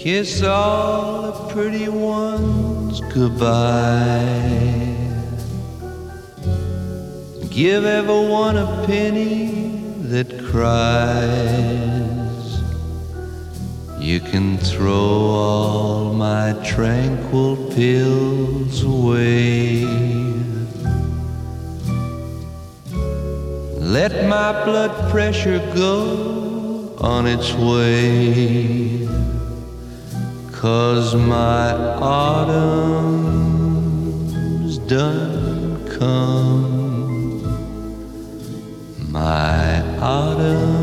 Kiss all the pretty ones goodbye. Give everyone a penny that cries. You can throw all my tranquil pills away. Let my blood pressure go on its way, 'cause my autumn's done come. My autumn